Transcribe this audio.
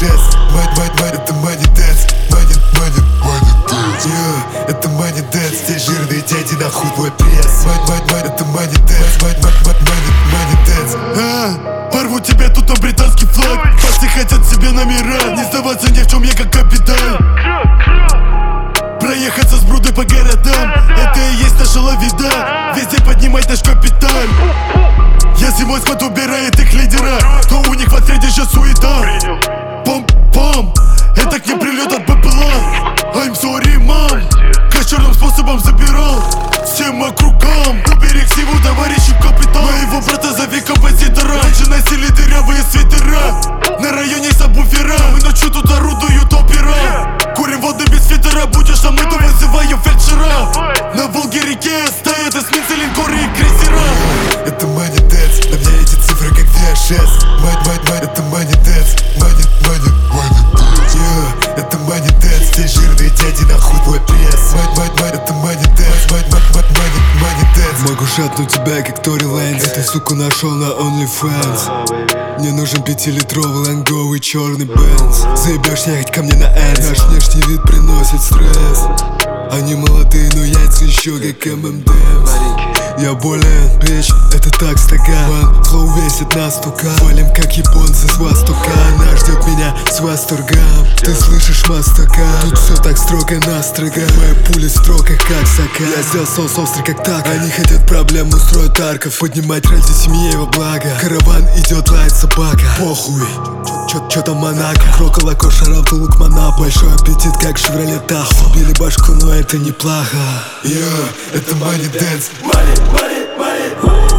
жест. Это money dance, money dance. Это money dance, здесь жирные дяди, нахуй твой пресс. Это money dance, money dance. Порву тебе тут на британский флаг. Пасы хотят себе номера, не сдаваться ни в чем, я как капитан. Проехаться с брудой по городам, это и есть наша лавида. Везде поднимать наш капиталь. Я зимой спад убирает их лидера, но у них в отряде сейчас суета. Пом-пом, это к ним прилет от БПЛА. I'm sorry, мам, как черным способом забирал всем округам. Уберег всего товарищу капитан. Моего брата зови композитора. Раньше носили дырявые свитера на районе сабвуфера. Мы ночью тут орудуют опера. Курим воду без свитера, будешь со мной, то вызываю фельдшера. На Волге-реке стоят эсминцы, линкоры и крейсера. Это money dance, на мне эти цифры как VHS. Это money dance, money dance. Это money dance, здесь жирные дяди, нахуй твой пресс. Это money dance, money dance. Могу шатнуть тебя, как Тори Лэндс. Эту суку нашел на OnlyFans. Мне нужен 5-литровый ланговый черный Бенз. Заебешь ехать ко мне на Энс. Наш внешний вид приносит стресс. Они молодые, но яйца еще как ММДМС. Я болен, бич, это так стакан. Флоу весит на 100к. Валим как японцы с востока. Она ждет меня с восторгом. Ты слышишь мастака? Тут все так строго настрого. Мои пули в строках как сока. Я сделал соус острый как так. Они хотят проблем, устроить арков. Поднимать ради семьи во благо. Караван идет, лает собака. Похуй, чё там Монако? Крокола, кошарам, тулук, манап. Большой аппетит, как Шевроле Тахо. Убили башку, но это неплохо. Это money dance. Money, money, money.